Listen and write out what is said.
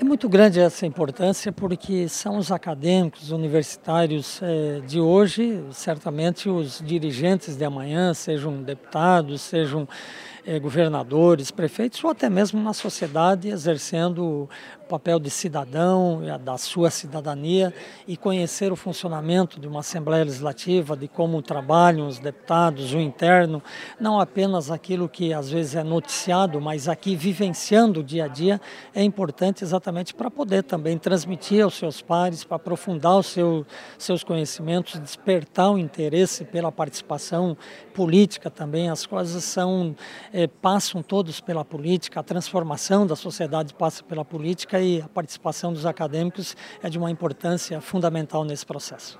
É muito grande essa importância porque são os acadêmicos universitários de hoje, certamente os dirigentes de amanhã, sejam deputados, sejam governadores, prefeitos ou até mesmo na sociedade exercendo o papel de cidadão, da sua cidadania e conhecer o funcionamento de uma Assembleia Legislativa, de como trabalham os deputados, o interno, não apenas aquilo que às vezes é noticiado, mas aqui vivenciando o dia a dia, é importante exatamente para poder também transmitir aos seus pares, para aprofundar os seus conhecimentos, despertar o interesse pela participação política também. As coisas passam todos pela política, a transformação da sociedade passa pela política e a participação dos acadêmicos é de uma importância fundamental nesse processo.